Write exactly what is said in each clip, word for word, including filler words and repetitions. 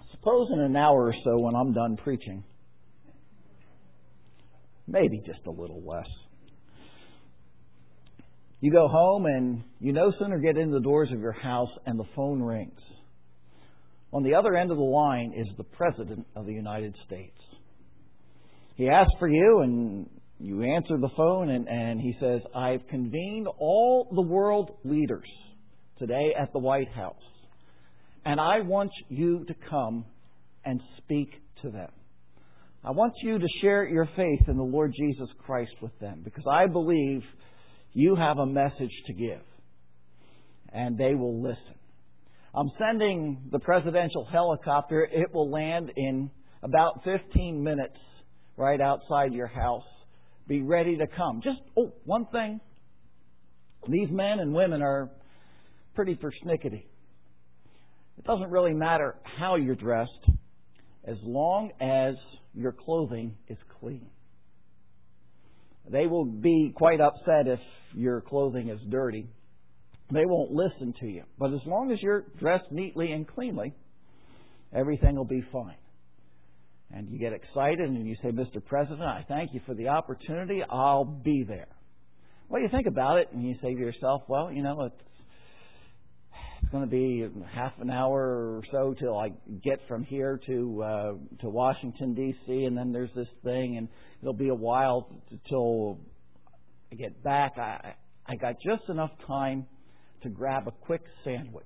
Suppose in an hour or so when I'm done preaching, maybe just a little less, you go home and you no sooner get in the doors of your house and the phone rings. On the other end of the line is the President of the United States. He asks for you and you answer the phone and, and he says, I've convened all the world leaders today at the White House. And I want you to come and speak to them. I want you to share your faith in the Lord Jesus Christ with them, because I believe you have a message to give. And they will listen. I'm sending the presidential helicopter. It will land in about fifteen minutes right outside your house. Be ready to come. Just, oh, one thing. These men and women are pretty persnickety. It doesn't really matter how you're dressed as long as your clothing is clean. They will be quite upset if your clothing is dirty. They won't listen to you. But as long as you're dressed neatly and cleanly, everything will be fine. And you get excited and you say, Mister President, I thank you for the opportunity. I'll be there. Well, you think about it and you say to yourself, well, you know, it's, it's going to be half an hour or so till I get from here to uh, to Washington, D C, and then there's this thing, and it'll be a while till I get back. I, I got just enough time to grab a quick sandwich.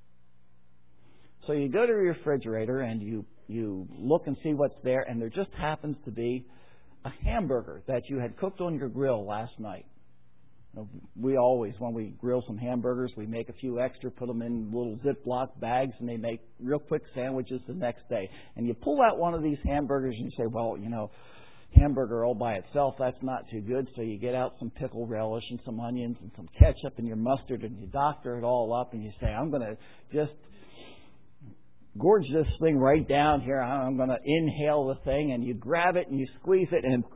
So you go to your refrigerator and you, you look and see what's there, and there just happens to be a hamburger that you had cooked on your grill last night. We always, when we grill some hamburgers, we make a few extra, put them in little Ziploc bags, and they make real quick sandwiches the next day. And you pull out one of these hamburgers and you say, well, you know, hamburger all by itself, that's not too good. So you get out some pickle relish and some onions and some ketchup and your mustard, and you doctor it all up, and you say, I'm going to just gorge this thing right down here. I'm going to inhale the thing, and you grab it and you squeeze it, and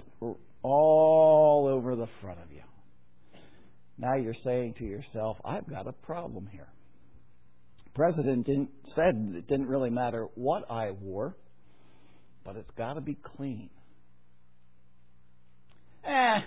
all over the front of you. Now you're saying to yourself, I've got a problem here. The President didn't, said it didn't really matter what I wore, but it's got to be clean. Eh,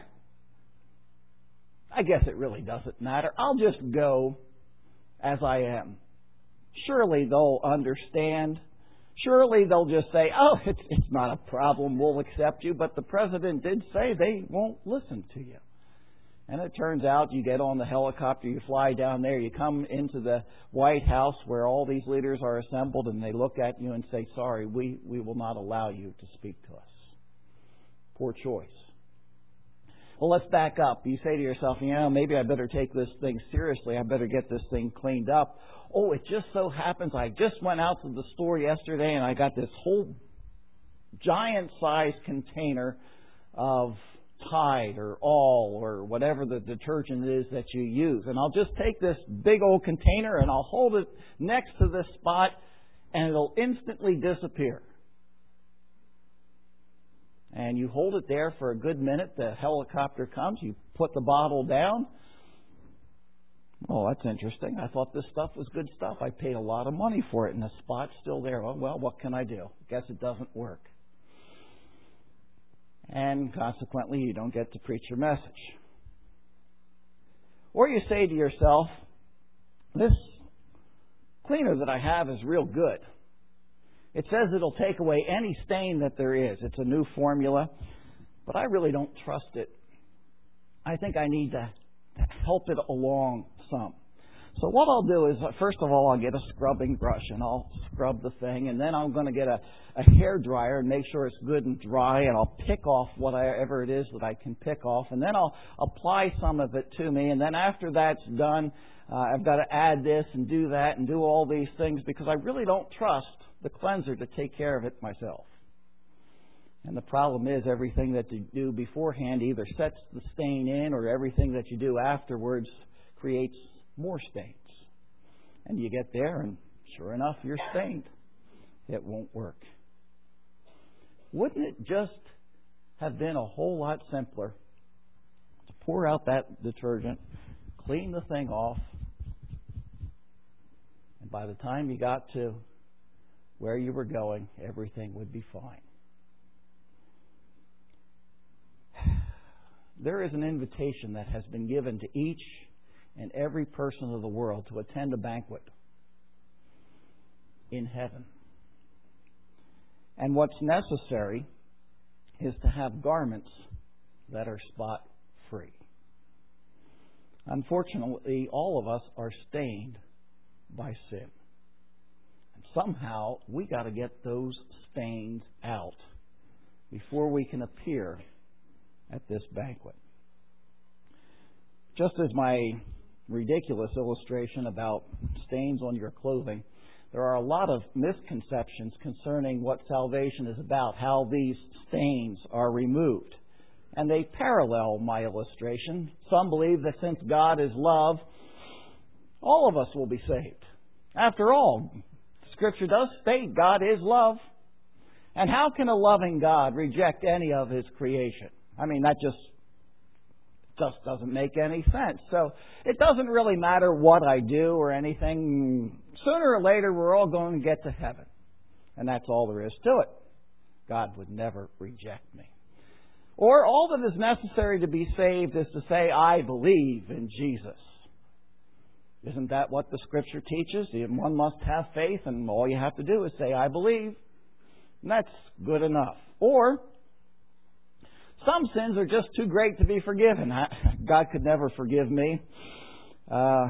I guess it really doesn't matter. I'll just go as I am. Surely they'll understand. Surely they'll just say, oh, it's, it's not a problem. We'll accept you. But the President did say they won't listen to you. And it turns out you get on the helicopter, you fly down there, you come into the White House where all these leaders are assembled, and they look at you and say, sorry, we, we will not allow you to speak to us. Poor choice. Well, let's back up. You say to yourself, you know, maybe I better take this thing seriously. I better get this thing cleaned up. Oh, it just so happens I just went out to the store yesterday and I got this whole giant-sized container of Tide or All or whatever the detergent is that you use. And I'll just take this big old container and I'll hold it next to this spot and it'll instantly disappear. And you hold it there for a good minute. The helicopter comes. You put the bottle down. Oh, that's interesting. I thought this stuff was good stuff. I paid a lot of money for it and the spot's still there. Oh, well, what can I do? Guess it doesn't work. And consequently, you don't get to preach your message. Or you say to yourself, this cleaner that I have is real good. It says it'll take away any stain that there is. It's a new formula, but I really don't trust it. I think I need to help it along some. So what I'll do is, first of all, I'll get a scrubbing brush and I'll scrub the thing, and then I'm going to get a, a hair dryer and make sure it's good and dry, and I'll pick off whatever it is that I can pick off, and then I'll apply some of it to me, and then after that's done, uh, I've got to add this and do that and do all these things because I really don't trust the cleanser to take care of it myself. And the problem is everything that you do beforehand either sets the stain in, or everything that you do afterwards creates more stains. And you get there and sure enough, you're stained. It won't work. Wouldn't it just have been a whole lot simpler to pour out that detergent, clean the thing off, and by the time you got to where you were going, everything would be fine. There is an invitation that has been given to each and every person of the world to attend a banquet in heaven. And what's necessary is to have garments that are spot-free. Unfortunately, all of us are stained by sin. And somehow we got to get those stains out before we can appear at this banquet. Just as my ridiculous illustration about stains on your clothing, there are a lot of misconceptions concerning what salvation is about, how these stains are removed. And they parallel my illustration. Some believe that since God is love, all of us will be saved. After all, Scripture does state God is love. And how can a loving God reject any of His creation? I mean, that just, just doesn't make any sense. So it doesn't really matter what I do or anything. Sooner or later, we're all going to get to heaven. And that's all there is to it. God would never reject me. Or all that is necessary to be saved is to say, I believe in Jesus. Isn't that what the Scripture teaches? One must have faith, and all you have to do is say, I believe. And that's good enough. Or some sins are just too great to be forgiven. God could never forgive me. Uh,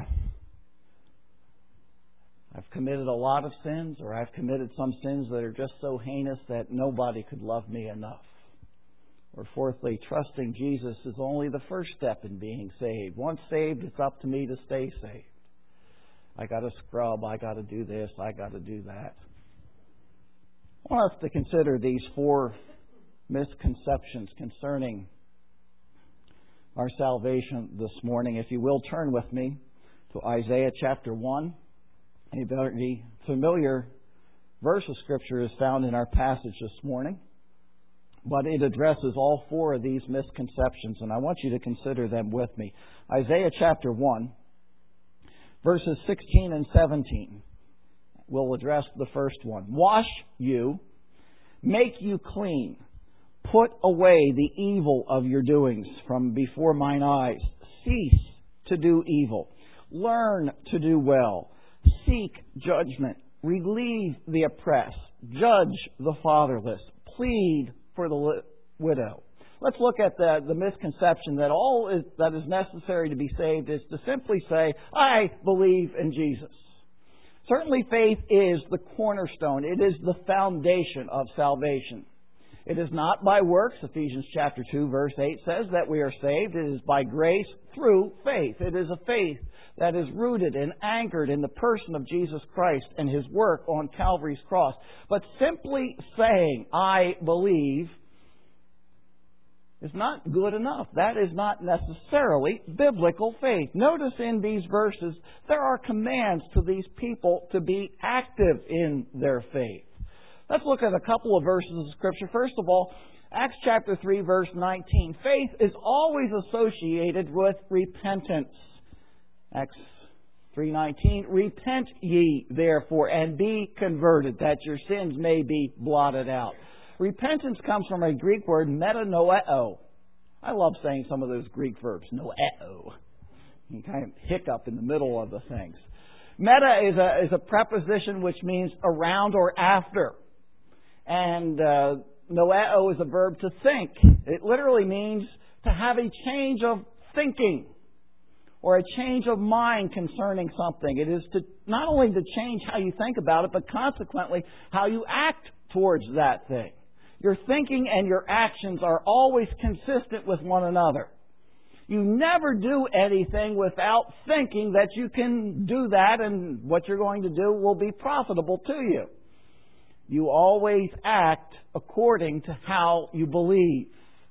I've committed a lot of sins, or I've committed some sins that are just so heinous that nobody could love me enough. Or fourthly, trusting Jesus is only the first step in being saved. Once saved, it's up to me to stay saved. I got to scrub, I got to do this, I got to do that. I want us to consider these four misconceptions concerning our salvation this morning. If you will, turn with me to Isaiah chapter one. A very familiar verse of Scripture is found in our passage this morning, but it addresses all four of these misconceptions, and I want you to consider them with me. Isaiah chapter one, verses sixteen and seventeen will address the first one. Wash you, make you clean. Put away the evil of your doings from before mine eyes. Cease to do evil. Learn to do well. Seek judgment. Relieve the oppressed. Judge the fatherless. Plead for the li- widow. Let's look at the, the misconception that all is, that is necessary to be saved is to simply say, I believe in Jesus. Certainly faith is the cornerstone. It is the foundation of salvation. It is not by works. Ephesians chapter two verse eight says that we are saved. It is by grace through faith. It is a faith that is rooted and anchored in the person of Jesus Christ and His work on Calvary's cross. But simply saying, I believe, is not good enough. That is not necessarily biblical faith. Notice in these verses, there are commands to these people to be active in their faith. Let's look at a couple of verses of Scripture. First of all, Acts chapter three, verse nineteen. Faith is always associated with repentance. Acts three nineteen. Repent ye therefore and be converted, that your sins may be blotted out. Repentance comes from a Greek word, metanoeo. I love saying some of those Greek verbs, noeo. You kind of hiccup in the middle of the things. Meta is a, is a preposition which means around or after. And uh, noeo is a verb to think. It literally means to have a change of thinking or a change of mind concerning something. It is to not only to change how you think about it, but consequently how you act towards that thing. Your thinking and your actions are always consistent with one another. You never do anything without thinking that you can do that and what you're going to do will be profitable to you. You always act according to how you believe.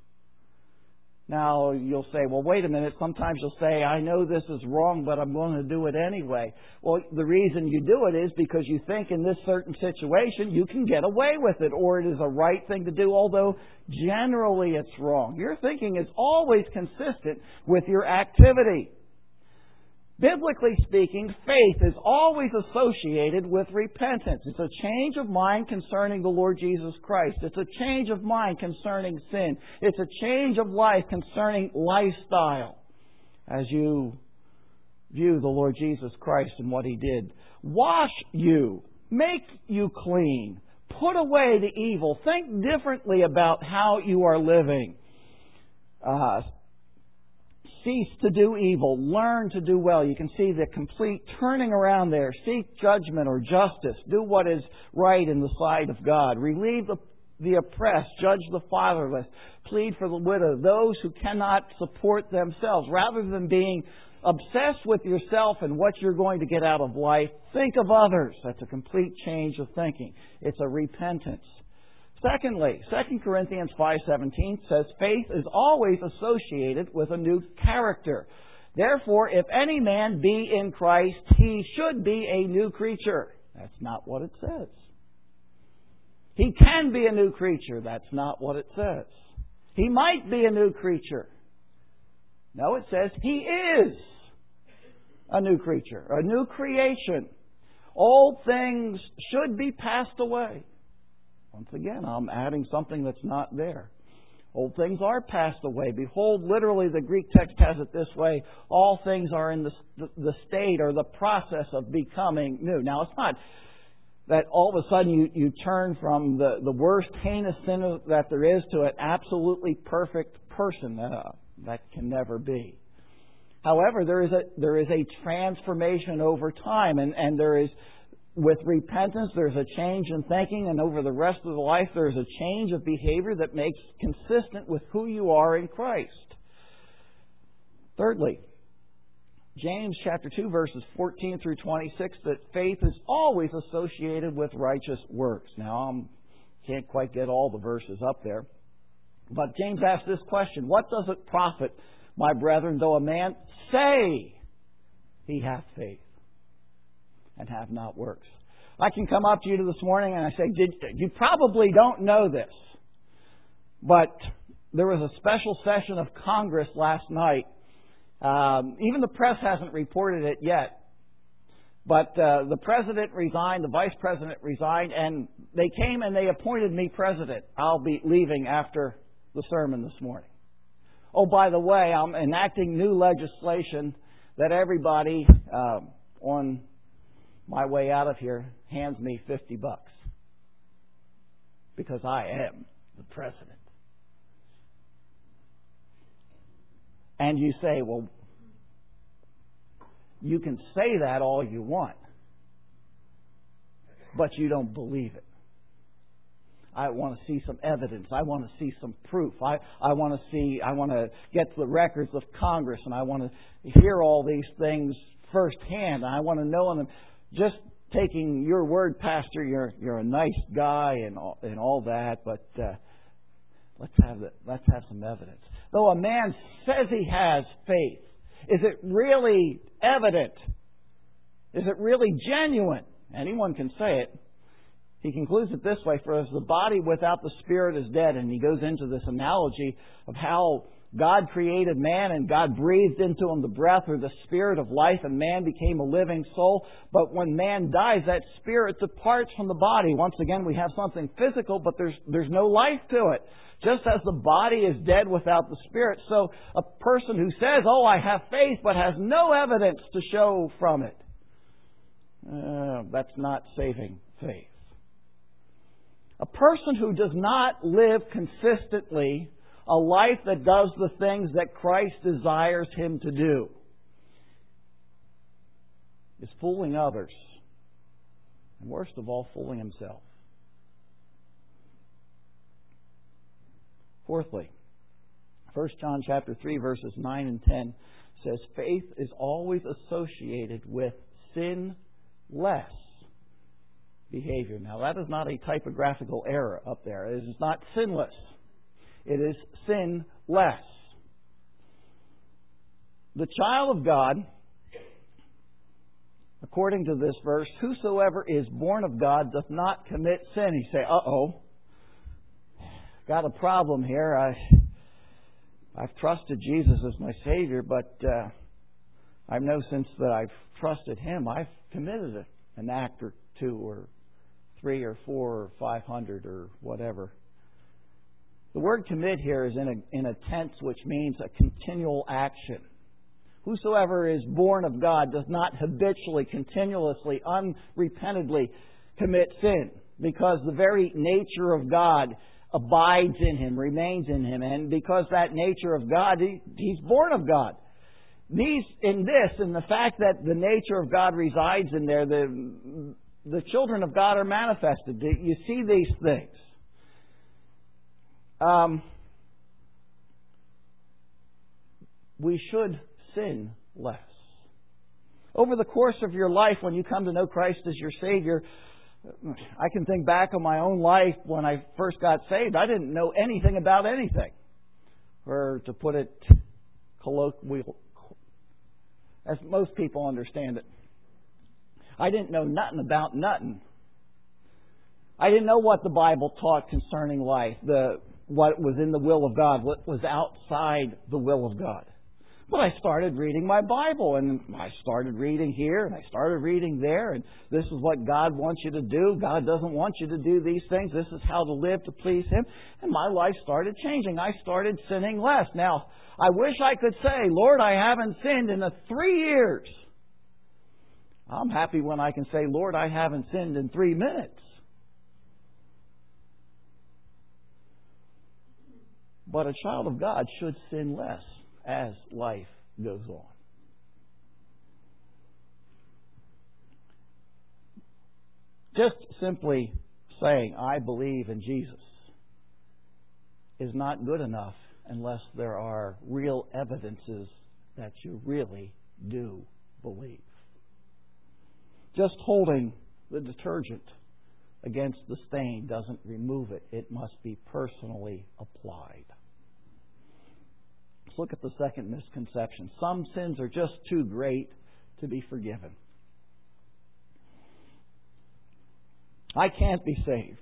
Now, you'll say, well, wait a minute. Sometimes you'll say, I know this is wrong, but I'm going to do it anyway. Well, the reason you do it is because you think in this certain situation you can get away with it, or it is a right thing to do, although generally it's wrong. Your thinking is always consistent with your activity. Biblically speaking, faith is always associated with repentance. It's a change of mind concerning the Lord Jesus Christ. It's a change of mind concerning sin. It's a change of life concerning lifestyle as you view the Lord Jesus Christ and what He did. Wash you. Make you clean. Put away the evil. Think differently about how you are living. Uh, Cease to do evil. Learn to do well. You can see the complete turning around there. Seek judgment or justice. Do what is right in the sight of God. Relieve the, the oppressed. Judge the fatherless. Plead for the widow. Those who cannot support themselves. Rather than being obsessed with yourself and what you're going to get out of life, think of others. That's a complete change of thinking. It's a repentance. Secondly, Second Corinthians five seventeen says faith is always associated with a new character. Therefore, if any man be in Christ, he should be a new creature. That's not what it says. He can be a new creature. That's not what it says. He might be a new creature. No, it says he is a new creature, a new creation. Old things should be passed away. Once again, I'm adding something that's not there. Old things are passed away. Behold, literally the Greek text has it this way. All things are in the, the state or the process of becoming new. Now, it's not that all of a sudden you, you turn from the, the worst heinous sinner that there is to an absolutely perfect person. Uh, that can never be. However, there is a, there is a transformation over time, and, and there is with repentance, there's a change in thinking, and over the rest of the life, there's a change of behavior that makes consistent with who you are in Christ. Thirdly, James chapter two, verses fourteen through twenty-six, that faith is always associated with righteous works. Now, I can't quite get all the verses up there, but James asks this question: what does it profit, my brethren, though a man say he hath faith and have not works? I can come up to you this morning and I say, Did, you probably don't know this, but there was a special session of Congress last night. Um, even the press hasn't reported it yet. But uh, the president resigned, the vice president resigned, and they came and they appointed me president. I'll be leaving after the sermon this morning. Oh, by the way, I'm enacting new legislation that everybody um, on my way out of here hands me fifty bucks because I am the president. And you say, well, you can say that all you want, but you don't believe it. I want to see some evidence. I want to see some proof. I, I want to see, I want to get to the records of Congress, and I want to hear all these things firsthand. I want to know them. Just taking your word, Pastor, you're you're a nice guy and all, and all that, but uh, let's have the, let's have some evidence. Though a man says he has faith, is it really evident? Is it really genuine? Anyone can say it. He concludes it this way: for as the body without the spirit is dead, and he goes into this analogy of how God created man and God breathed into him the breath or the spirit of life, and man became a living soul. But when man dies, that spirit departs from the body. Once again, we have something physical, but there's there's no life to it. Just as the body is dead without the spirit, so a person who says, oh, I have faith, but has no evidence to show from it, uh, that's not saving faith. A person who does not live consistently a life that does the things that Christ desires him to do is fooling others, and worst of all, fooling himself. Fourthly, First John chapter three, verses nine and ten says, faith is always associated with sinless behavior. Now, that is not a typographical error up there. It is not sinless. It is sinless. The child of God, according to this verse, whosoever is born of God doth not commit sin. You say, uh-oh, got a problem here. I, I've trusted Jesus as my Savior, but uh, I know since that I've trusted Him, I've committed an act or two or three or four or five hundred or whatever. The word commit here is in a, in a tense which means a continual action. Whosoever is born of God does not habitually, continuously, unrepentantly commit sin, because the very nature of God abides in him, remains in him, and because that nature of God, he, he's born of God. These, in this, in the fact that the nature of God resides in there, the the children of God are manifested. You see these things. Um, we should sin less. Over the course of your life, when you come to know Christ as your Savior, I can think back on my own life when I first got saved. I didn't know anything about anything. Or to put it colloquially, as most people understand it, I didn't know nothing about nothing. I didn't know what the Bible taught concerning life, the what was in the will of God, what was outside the will of God. But I started reading my Bible, and I started reading here, and I started reading there, and this is what God wants you to do. God doesn't want you to do these things. This is how to live to please Him. And my life started changing. I started sinning less. Now, I wish I could say, Lord, I haven't sinned in a three years. I'm happy when I can say, Lord, I haven't sinned in three minutes. But a child of God should sin less as life goes on. Just simply saying, I believe in Jesus, is not good enough unless there are real evidences that you really do believe. Just holding the detergent against the stain doesn't remove it. It must be personally applied. Let's look at the second misconception. Some sins are just too great to be forgiven. I can't be saved.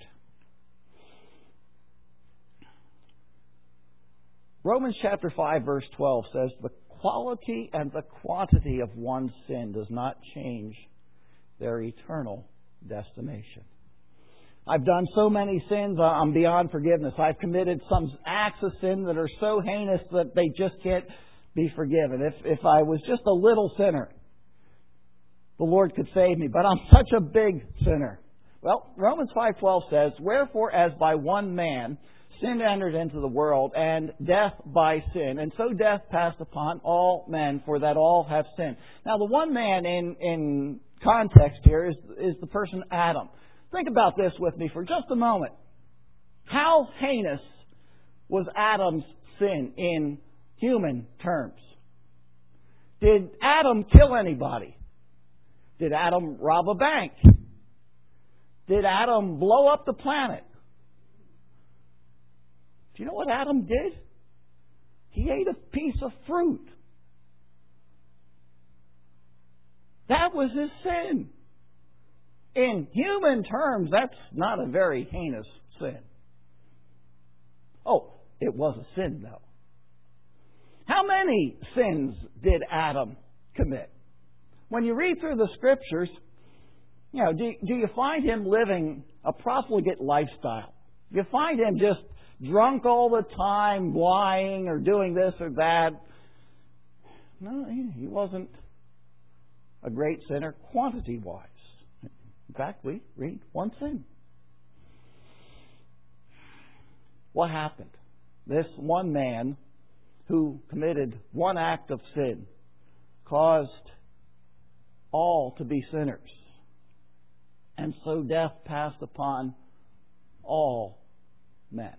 Romans chapter five verse twelve says, the quality and the quantity of one's sin does not change their eternal destination. I've done so many sins, I'm beyond forgiveness. I've committed some acts of sin that are so heinous that they just can't be forgiven. If if I was just a little sinner, the Lord could save me, but I'm such a big sinner. Well, Romans five twelve says, wherefore as by one man sin entered into the world, and death by sin, and so death passed upon all men, for that all have sinned. Now the one man in, in context here is, is the person Adam. Think about this with me for just a moment. How heinous was Adam's sin in human terms? Did Adam kill anybody? Did Adam rob a bank? Did Adam blow up the planet? Do you know what Adam did? He ate a piece of fruit. That was his sin. In human terms, that's not a very heinous sin. Oh, it was a sin, though. How many sins did Adam commit? When you read through the Scriptures, you know, do, do you find him living a profligate lifestyle? Do you find him just drunk all the time, lying or doing this or that? No, he wasn't a great sinner quantity-wise. In fact, we read one sin. What happened? This one man who committed one act of sin caused all to be sinners. And so death passed upon all men.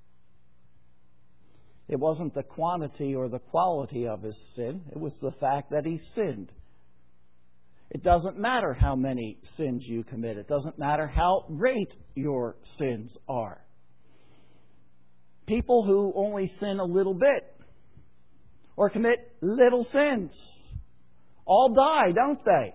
It wasn't the quantity or the quality of his sin. It was the fact that he sinned. It doesn't matter how many sins you commit. It doesn't matter how great your sins are. People who only sin a little bit or commit little sins all die, don't they?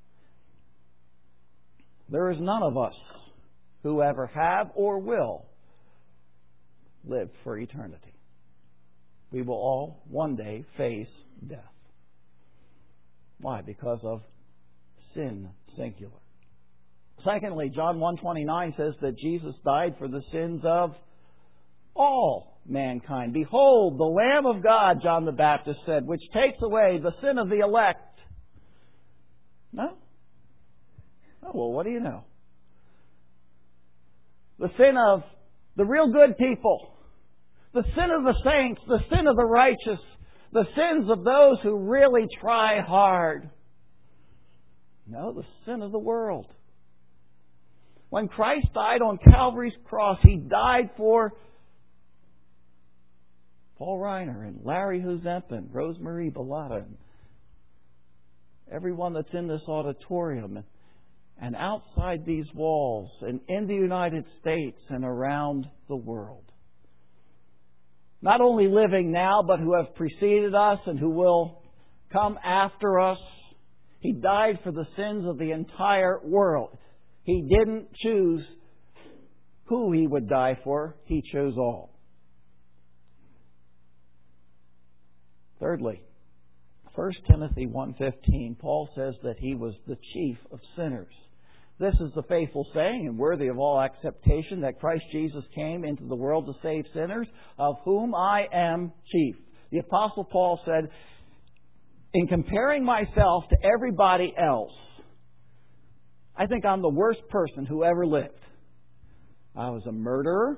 There is none of us who ever have or will live for eternity. We will all one day face death. Why? Because of sin, singular. Secondly, John one twenty-nine says that Jesus died for the sins of all mankind. Behold, the Lamb of God, John the Baptist said, which takes away the sin of the elect. No? Oh, well, what do you know? The sin of the real good people. The sin of the saints. The sin of the righteous. The sins of those who really try hard. No, the sin of the world. When Christ died on Calvary's cross, He died for Paul Reiner and Larry Huzempa and Rosemarie Bellotta and everyone that's in this auditorium and, and outside these walls and in the United States and around the world. Not only living now, but who have preceded us and who will come after us. He died for the sins of the entire world. He didn't choose who He would die for. He chose all. Thirdly, First Timothy one fifteen, Paul says that He was the chief of sinners. This is the faithful saying and worthy of all acceptation that Christ Jesus came into the world to save sinners, of whom I am chief. The Apostle Paul said, in comparing myself to everybody else, I think I'm the worst person who ever lived. I was a murderer.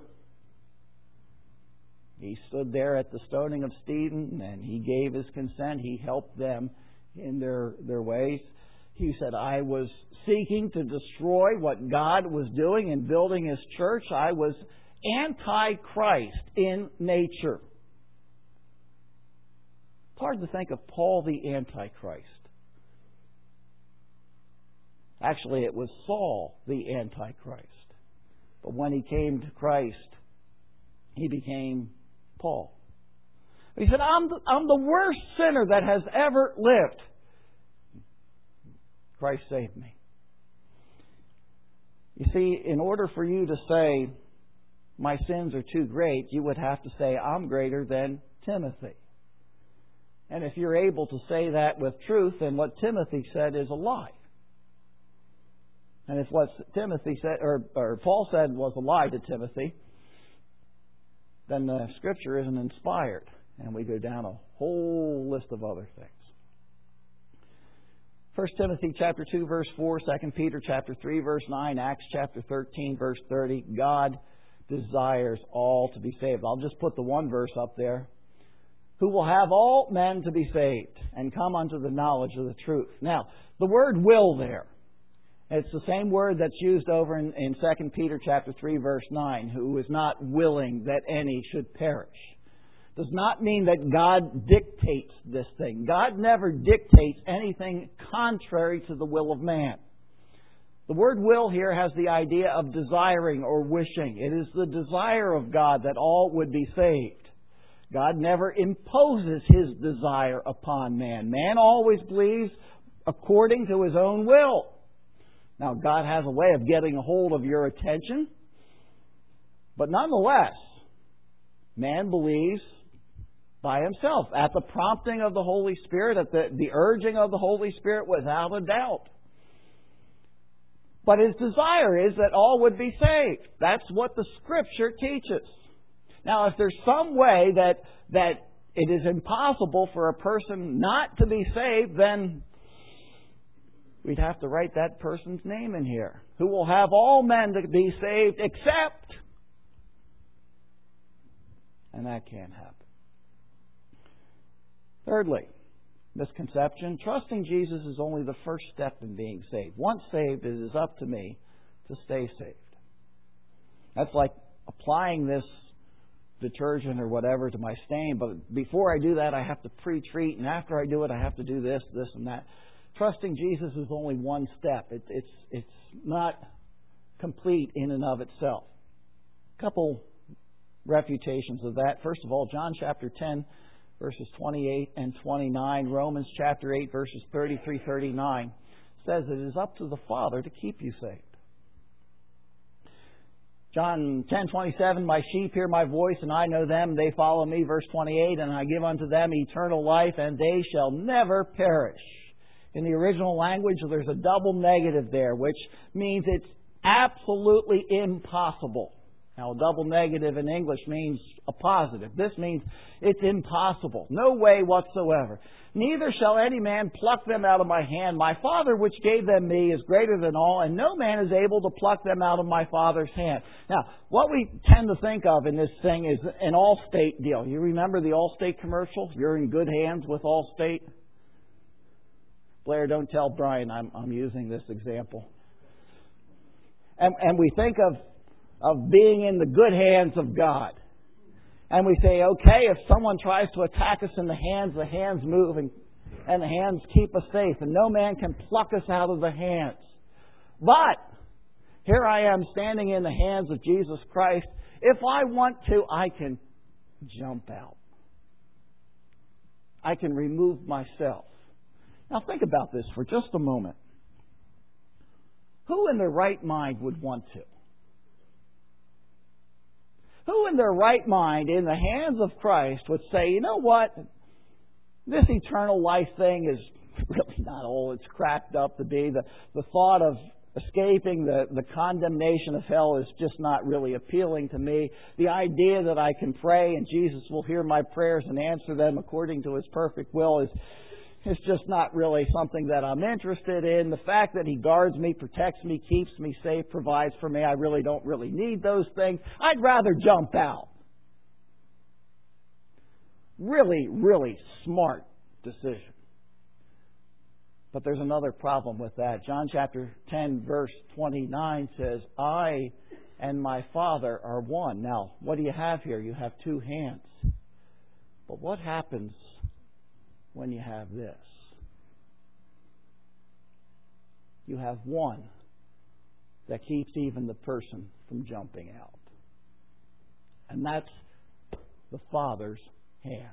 He stood there at the stoning of Stephen and he gave his consent. He helped them in their, their ways. He said, I was seeking to destroy what God was doing in building His church. I was anti-Christ in nature. It's hard to think of Paul the Antichrist. Actually, it was Saul the Antichrist. But when he came to Christ, he became Paul. He said, I'm the, I'm the worst sinner that has ever lived. Christ saved me. You see, in order for you to say, my sins are too great, you would have to say, I'm greater than Timothy. And if you're able to say that with truth, then what Timothy said is a lie. And if what Timothy said, or, or Paul said was a lie to Timothy, then the Scripture isn't inspired. And we go down a whole list of other things. First Timothy chapter two, verse four, Second Peter chapter three, verse nine, Acts chapter thirteen, verse thirty. God desires all to be saved. I'll just put the one verse up there. Who will have all men to be saved and come unto the knowledge of the truth. Now, the word will there. It's the same word that's used over in, in Second Peter chapter three, verse nine, who is not willing that any should perish. Does not mean that God dictates this thing. God never dictates anything contrary to the will of man. The word will here has the idea of desiring or wishing. It is the desire of God that all would be saved. God never imposes His desire upon man. Man always believes according to his own will. Now, God has a way of getting a hold of your attention, but nonetheless, man believes by himself, at the prompting of the Holy Spirit, at the, the urging of the Holy Spirit, without a doubt. But his desire is that all would be saved. That's what the Scripture teaches. Now, if there's some way that that it is impossible for a person not to be saved, then we'd have to write that person's name in here. Who will have all men to be saved except... And that can't happen. Thirdly, misconception. Trusting Jesus is only the first step in being saved. Once saved, it is up to me to stay saved. That's like applying this detergent or whatever to my stain, but before I do that, I have to pre-treat, and after I do it, I have to do this, this, and that. Trusting Jesus is only one step. It, it's, it's not complete in and of itself. A couple refutations of that. First of all, John chapter ten, verses twenty-eight and twenty-nine, Romans chapter eight, verses thirty-three to thirty-nine, says it is up to the Father to keep you saved. John ten twenty-seven, my sheep hear my voice, and I know them, they follow me. Verse twenty-eight, and I give unto them eternal life, and they shall never perish. In the original language, there's a double negative there, which means it's absolutely impossible. Now, a double negative in English means a positive. This means it's impossible. No way whatsoever. Neither shall any man pluck them out of my hand. My Father which gave them me is greater than all, and no man is able to pluck them out of my Father's hand. Now, what we tend to think of in this thing is an Allstate deal. You remember the Allstate commercial? You're in good hands with Allstate. Blair, don't tell Brian I'm, I'm using this example. And, and we think of, of being in the good hands of God. And we say, okay, if someone tries to attack us in the hands, the hands move and, and the hands keep us safe. And no man can pluck us out of the hands. But here I am standing in the hands of Jesus Christ. If I want to, I can jump out. I can remove myself. Now think about this for just a moment. Who in their right mind would want to? Who in their right mind, in the hands of Christ, would say, you know what? This eternal life thing is really not all it's cracked up to be. The, the thought of escaping the, the condemnation of hell is just not really appealing to me. The idea that I can pray and Jesus will hear my prayers and answer them according to His perfect will is It's just not really something that I'm interested in. The fact that He guards me, protects me, keeps me safe, provides for me, I really don't really need those things. I'd rather jump out. Really, really smart decision. But there's another problem with that. John chapter ten, verse twenty-nine says, I and my Father are one. Now, what do you have here? You have two hands. But what happens when you have this? You have one that keeps even the person from jumping out. And that's the Father's hand.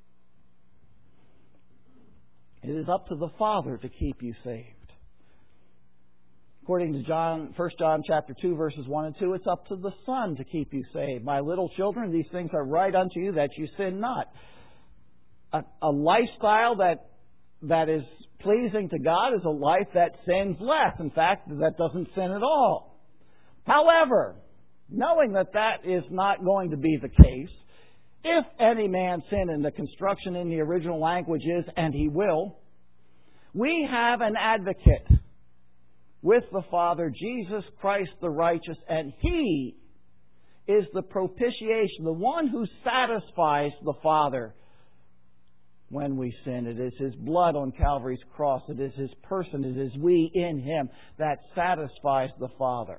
It is up to the Father to keep you saved. According to John, First John chapter two, verses one and two, it's up to the Son to keep you saved. My little children, these things are right unto you that you sin not. A, a lifestyle that that is pleasing to God is a life that sins less. In fact, that doesn't sin at all. However, knowing that that is not going to be the case, if any man sin, and the construction in the original language is, and he will, we have an advocate with the Father, Jesus Christ the righteous, and He is the propitiation, the one who satisfies the Father when we sin. It is His blood on Calvary's cross. It is His person. It is we in Him that satisfies the Father.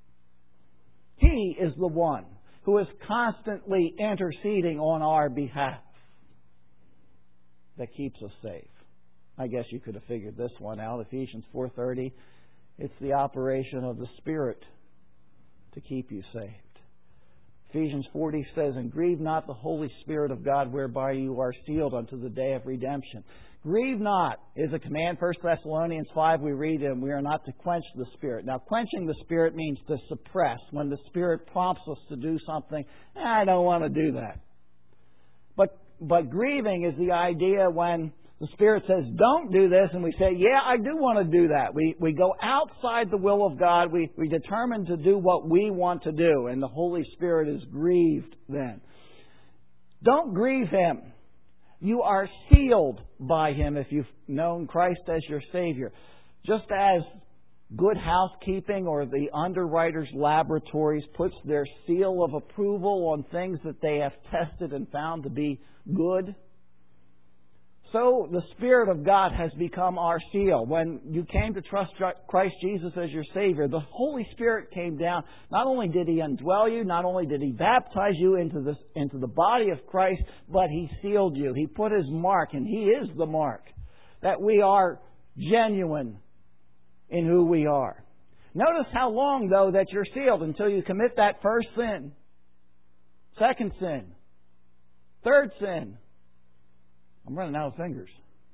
He is the one who is constantly interceding on our behalf that keeps us safe. I guess you could have figured this one out. Ephesians four thirty. It's the operation of the Spirit to keep you saved. Ephesians forty says, and grieve not the Holy Spirit of God, whereby you are sealed unto the day of redemption. Grieve not is a command. First Thessalonians five, we read, and we are not to quench the Spirit. Now, quenching the Spirit means to suppress. When the Spirit prompts us to do something, eh, I don't want to do that. But, but grieving is the idea when the Spirit says, don't do this, and we say, yeah, I do want to do that. We we go outside the will of God. We, we determine to do what we want to do, and the Holy Spirit is grieved then. Don't grieve Him. You are sealed by Him if you've known Christ as your Savior. Just as Good Housekeeping or the underwriters' laboratories puts their seal of approval on things that they have tested and found to be good, so the Spirit of God has become our seal. When you came to trust Christ Jesus as your Savior, the Holy Spirit came down. Not only did He indwell you, not only did He baptize you into the, into the body of Christ, but He sealed you. He put His mark, and He is the mark, that we are genuine in who we are. Notice how long, though, that you're sealed until you commit that first sin, second sin, third sin. I'm running out of fingers.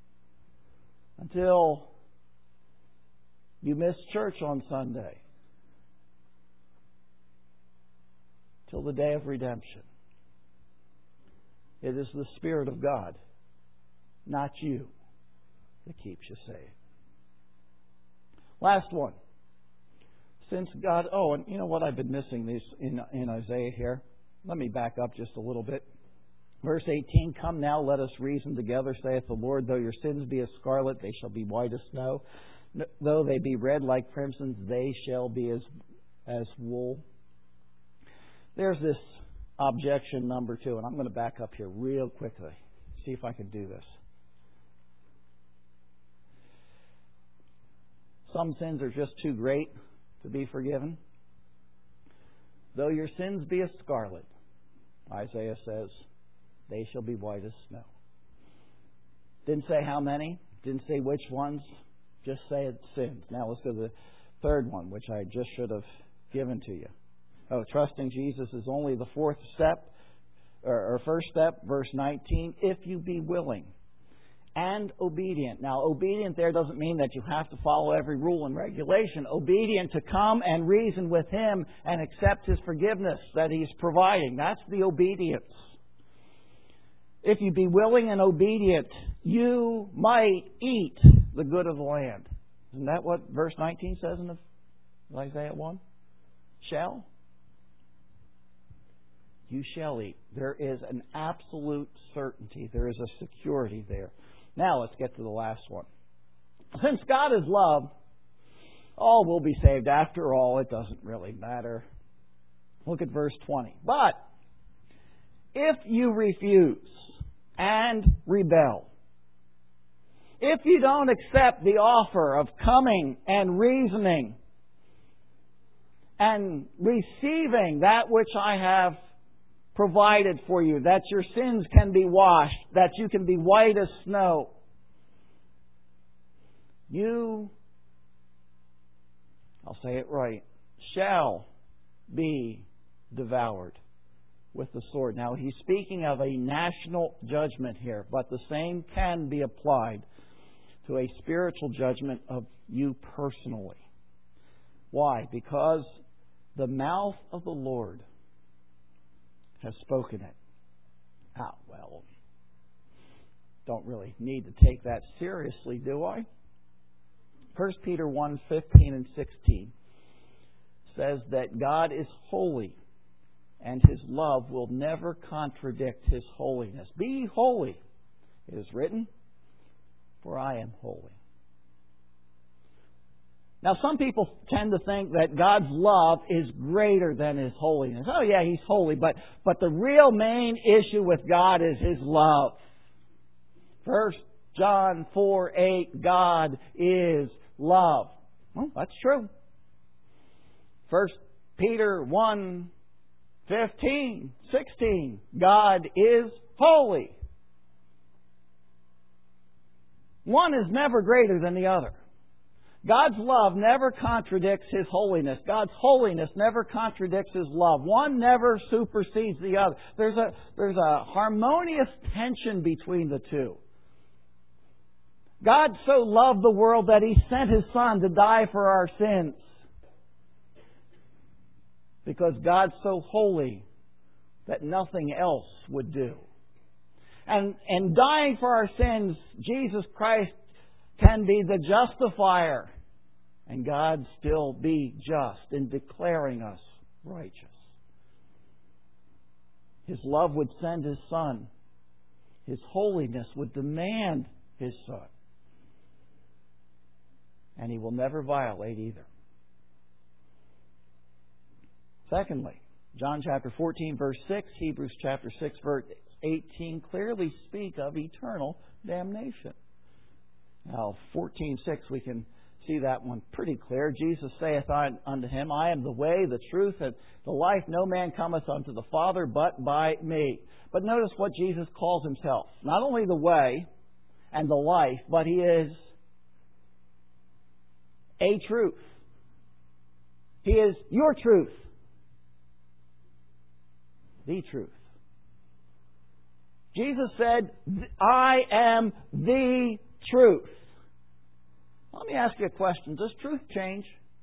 Until you miss church on Sunday. Till the day of redemption. It is the Spirit of God, not you, that keeps you saved. Last one. Since God, oh, and you know what? I've been missing these in, in Isaiah here. Let me back up just a little bit. Verse eighteen, come now, let us reason together, saith the Lord. Though your sins be as scarlet, they shall be white as snow. Though they be red like crimson, they shall be as, as wool. There's this objection number two, and I'm going to back up here real quickly. See if I can do this. Some sins are just too great to be forgiven. Though your sins be as scarlet, Isaiah says, they shall be white as snow. Didn't say how many. Didn't say which ones. Just say it's sins. Now let's go to the third one, which I just should have given to you. Oh, trusting Jesus is only the fourth step, or, or first step, verse nineteen. If you be willing and obedient. Now, obedient there doesn't mean that you have to follow every rule and regulation. Obedient to come and reason with Him and accept His forgiveness that He's providing. That's the obedience. If you be willing and obedient, you might eat the good of the land. Isn't that what verse nineteen says in Isaiah one? Shall? You shall eat. There is an absolute certainty. There is a security there. Now let's get to the last one. Since God is love, all will be saved. After all, it doesn't really matter. Look at verse twenty. But if you refuse and rebel, if you don't accept the offer of coming and reasoning and receiving that which I have provided for you, that your sins can be washed, that you can be white as snow, you, I'll say it right, shall be devoured with the sword. Now, he's speaking of a national judgment here, but the same can be applied to a spiritual judgment of you personally. Why? Because the mouth of the Lord has spoken it. Ah, well, don't really need to take that seriously, do I? First Peter one, fifteen and sixteen says that God is holy and His love will never contradict His holiness. Be holy, it is written, for I am holy. Now, some people tend to think that God's love is greater than His holiness. Oh, yeah, He's holy, but, but the real main issue with God is His love. First John four, eight, God is love. Well, that's true. First Peter one, fifteen, sixteen, God is holy. One is never greater than the other. God's love never contradicts His holiness. God's holiness never contradicts His love. One never supersedes the other. There's a, there's a harmonious tension between the two. God so loved the world that He sent His Son to die for our sins. Because God's so holy that nothing else would do. And in dying for our sins, Jesus Christ can be the justifier. And God still be just in declaring us righteous. His love would send His Son. His holiness would demand His Son. And He will never violate either. Secondly, John chapter fourteen, verse six, Hebrews chapter six, verse eighteen clearly speak of eternal damnation. Now, fourteen six, we can see that one pretty clear. Jesus saith unto him, I am the way, the truth, and the life. No man cometh unto the Father but by me. But notice what Jesus calls Himself. Not only the way and the life, but He is a truth. He is your truth. The truth. Jesus said, I am the truth. Let me ask you a question. Does truth change?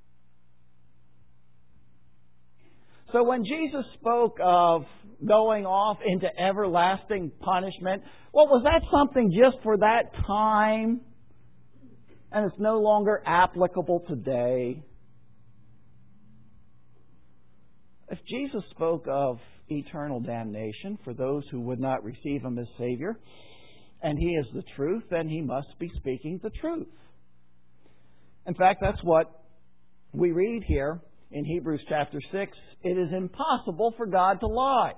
So when Jesus spoke of going off into everlasting punishment, well, was that something just for that time? and it's no longer applicable today. If Jesus spoke of eternal damnation for those who would not receive Him as Savior, and He is the truth, then He must be speaking the truth. In fact, that's what we read here in Hebrews chapter six. It is impossible for God to lie.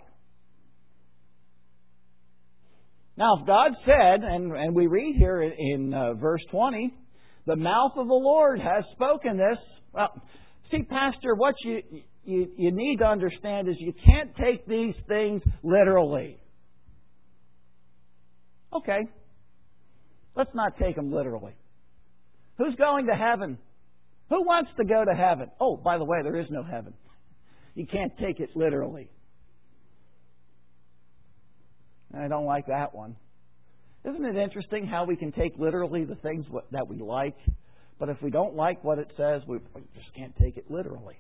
Now, if God said, and, and we read here in, in uh, verse twenty, the mouth of the Lord has spoken this. Well, see, Pastor, what you, you, you need to understand is you can't take these things literally. Okay, let's not take them literally. Who's going to heaven? Who wants to go to heaven? Oh, by the way, there is no heaven. You can't take it literally. I don't like that one. Isn't it interesting how we can take literally the things that we like, but if we don't like what it says, we just can't take it literally.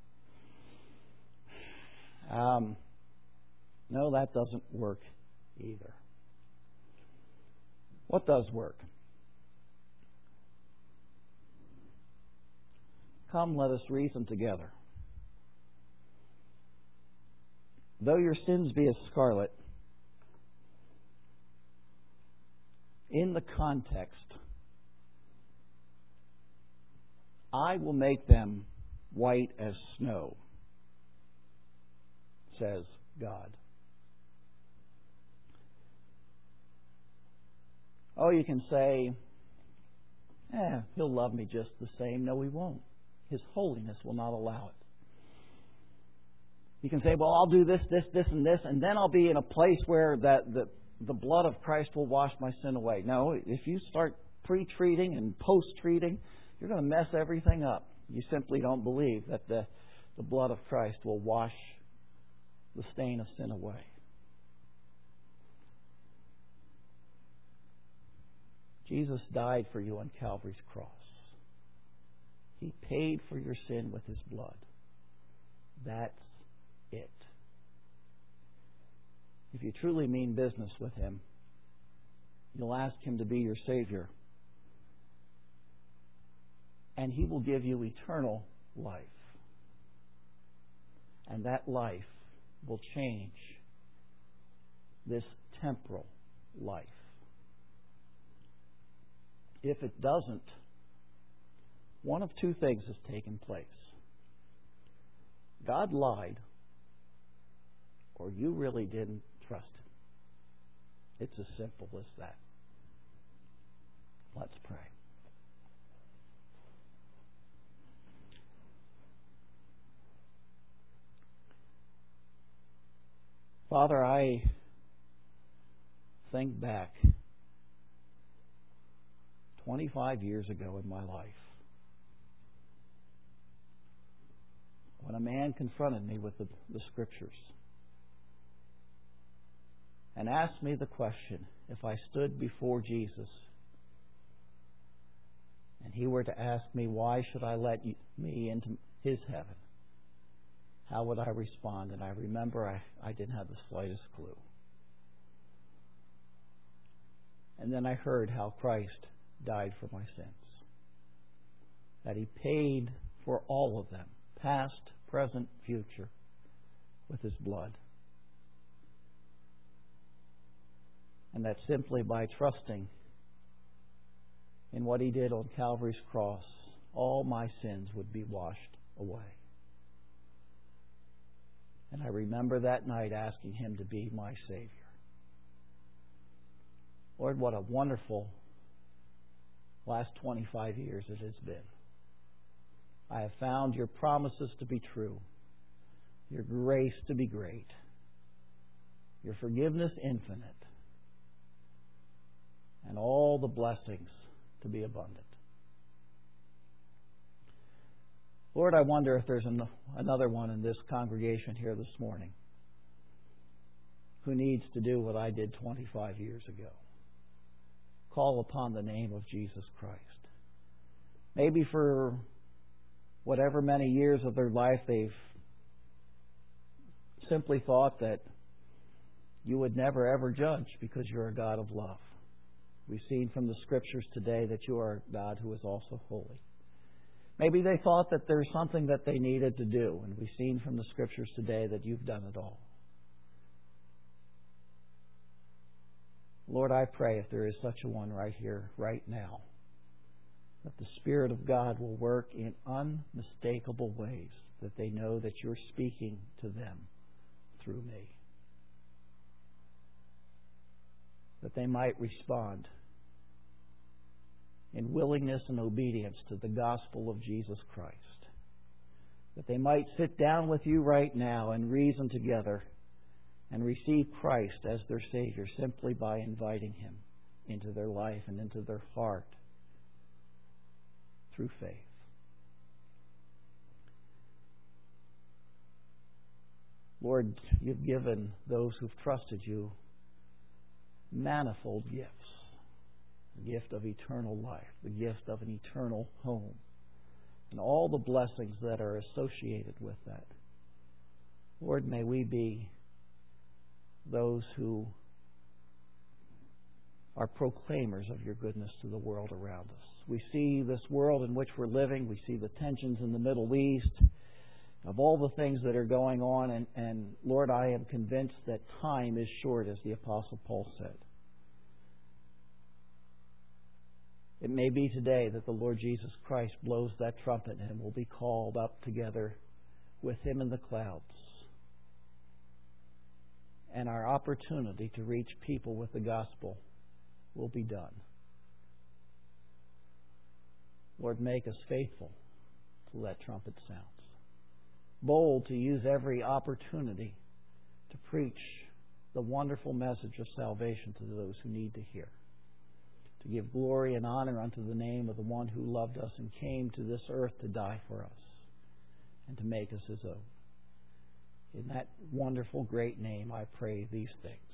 Um, no, that doesn't work either. What does work? Come, let us reason together. Though your sins be as scarlet, in the context, I will make them white as snow, says God. Oh, you can say, eh, He'll love me just the same. No, He won't. His holiness will not allow it. You can say, well, I'll do this, this, this, and this, and then I'll be in a place where that the, the blood of Christ will wash my sin away. No, if you start pre-treating and post-treating, you're going to mess everything up. You simply don't believe that the, the blood of Christ will wash the stain of sin away. Jesus died for you on Calvary's cross. He paid for your sin with His blood. That's it. If you truly mean business with Him, you'll ask Him to be your Savior. And He will give you eternal life. And that life will change this temporal life. If it doesn't, one of two things has taken place. God lied, or you really didn't trust Him. It's as simple as that. Let's pray. Father, I think back twenty-five years ago in my life, when a man confronted me with the, the Scriptures and asked me the question, if I stood before Jesus and He were to ask me, why should I let you, me into His heaven? How would I respond? And I remember I, I didn't have the slightest clue. And then I heard how Christ died for my sins. That He paid for all of them, past, present, future, with His blood. And that simply by trusting in what He did on Calvary's cross, all my sins would be washed away. And I remember that night asking Him to be my Savior. Lord, what a wonderful last twenty-five years it has been. I have found Your promises to be true, Your grace to be great, Your forgiveness infinite, and all the blessings to be abundant. Lord, I wonder if there's an, another one in this congregation here this morning who needs to do what I did twenty-five years ago. Call upon the name of Jesus Christ. Maybe for whatever many years of their life they've simply thought that You would never ever judge because You're a God of love. We've seen from the Scriptures today that you are a God who is also holy. Maybe they thought that there's something that they needed to do, and we've seen from the Scriptures today that you've done it all. Lord, I pray if there is such a one right here, right now, that the Spirit of God will work in unmistakable ways, that they know that you're speaking to them through me. That they might respond in willingness and obedience to the gospel of Jesus Christ. That they might sit down with you right now and reason together and receive Christ as their Savior simply by inviting Him into their life and into their heart through faith. Lord, you've given those who've trusted you manifold gifts. The gift of eternal life, the gift of an eternal home, and all the blessings that are associated with that. Lord, may we be those who are proclaimers of your goodness to the world around us. We see this world in which we're living. We see the tensions in the Middle East, of all the things that are going on. And, and Lord, I am convinced that time is short, as the Apostle Paul said. It may be today that the Lord Jesus Christ blows that trumpet and will be called up together with Him in the clouds. And our opportunity to reach people with the gospel will be done. Lord, make us faithful till that trumpet sounds. Bold to use every opportunity to preach the wonderful message of salvation to those who need to hear. To give glory and honor unto the name of the one who loved us and came to this earth to die for us and to make us His own. In that wonderful, great name, I pray these things.